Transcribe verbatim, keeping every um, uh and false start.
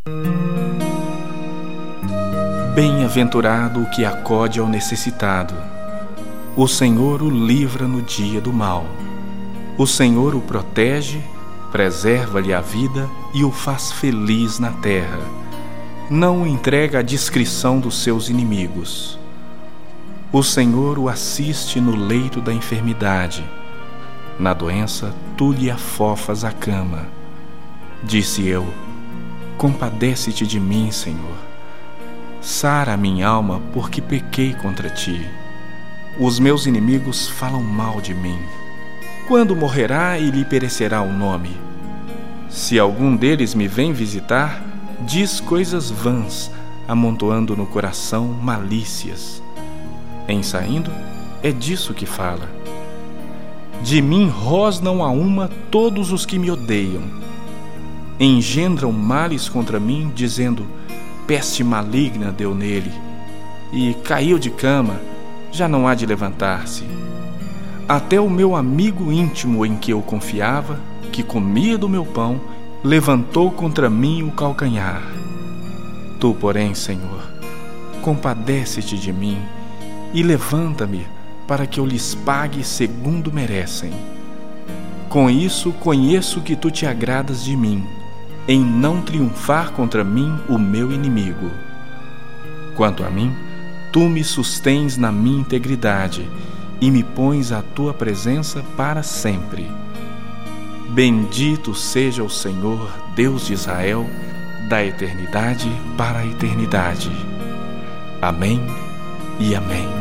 Bem-aventurado o que acode ao necessitado. O Senhor o livra no dia do mal. O Senhor o protege, preserva-lhe a vida e o faz feliz na terra. Não o entrega à discrição dos seus inimigos. O Senhor o assiste no leito da enfermidade. Na doença, tu lhe afofas a cama. Disse eu: compadece-te de mim, Senhor. Sara a minha alma, porque pequei contra ti. Os meus inimigos falam mal de mim. Quando morrerá e lhe perecerá o nome? Se algum deles me vem visitar, diz coisas vãs, amontoando no coração malícias. Em saindo, é disso que fala. De mim rosnam a uma todos os que me odeiam. Engendram males contra mim, dizendo: peste maligna deu nele, e caiu de cama, já não há de levantar-se. Até o meu amigo íntimo em que eu confiava, que comia do meu pão, levantou contra mim o calcanhar. Tu, porém, Senhor, compadece-te de mim e levanta-me para que eu lhes pague segundo merecem. Com isso conheço que tu te agradas de mim, em não triunfar contra mim o meu inimigo. Quanto a mim, tu me sustens na minha integridade e me pões à tua presença para sempre. Bendito seja o Senhor, Deus de Israel, da eternidade para a eternidade. Amém e amém.